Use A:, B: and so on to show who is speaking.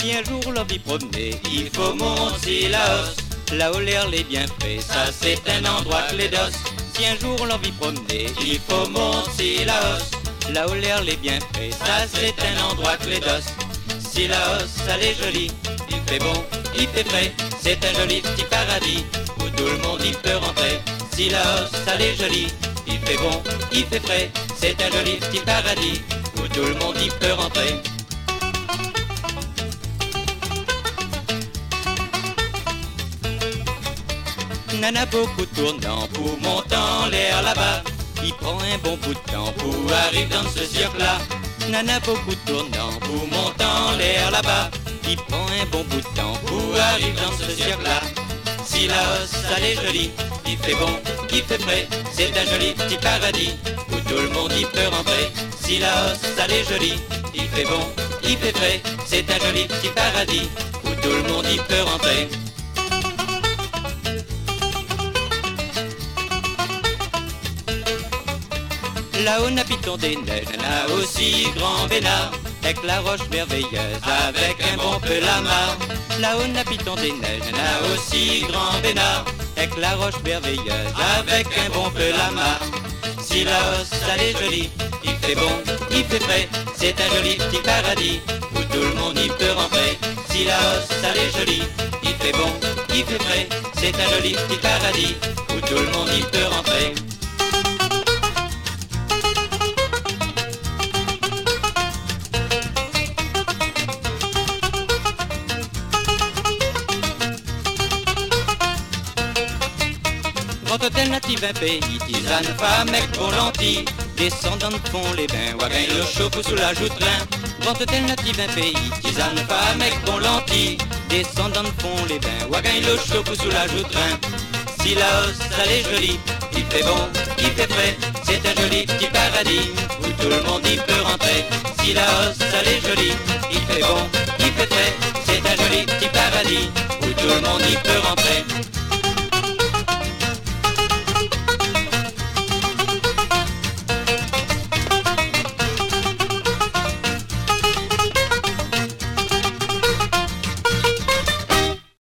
A: Si un jour l'envie promener, il faut monter la hausse. Là où l'air les bienfaits, ça c'est un endroit clédos. Si un jour l'envie promener, il faut monter la hausse. Là où l'air les bienfaits, ça c'est un endroit clédos. Si la hausse, elle est jolie, il fait bon, il fait frais, c'est un joli petit paradis où tout le monde y peut rentrer. Si la hausse, elle est jolie, il fait bon, il fait frais, c'est un joli petit paradis où tout le monde y peut rentrer. Nana beaucoup tournant pour monter en l'air là-bas. Il prend un bon bout de temps pour arriver dans ce cirque-là. Nana beaucoup tournant pour monter en l'air là-bas. Il prend un bon bout de temps pour arriver dans ce cirque-là. Si la hausse, elle est jolie, il fait bon, il fait frais, c'est un joli petit paradis où tout le monde y peut rentrer. Si la hausse, elle est jolie, il fait bon, il fait frais, c'est un joli petit paradis où tout le monde y peut rentrer. Là-haut napiton des neiges, là aussi grand vénard, avec la roche merveilleuse, avec un bon peu la mare. Là-haut napiton des neiges, là aussi grand vénard, avec la roche merveilleuse, avec un bon peu la mare. Si la hausse, elle est jolie, il fait bon, il fait frais, c'est un joli petit paradis où tout le monde y peut rentrer. Si la hausse, elle est jolie, il fait bon, il fait frais, c'est un joli petit paradis où tout le monde y peut rentrer. Grand hôtel natif, un pays, tisane, femme, mec, pour lentilles. Descendant de fond les bains, wagon, le chauffe sous la joute-train. Grand hôtel natif, un pays, tisane, femme, mec, pour lentilles. Descendant de fond les bains, wagon, le chauffe sous la joute-train. Si la hausse, elle est jolie, il fait bon, il fait frais, c'est un joli petit paradis où tout le monde y peut rentrer. Si la hausse, elle est jolie, il fait bon, il fait frais, c'est un joli petit paradis où tout le monde y peut rentrer.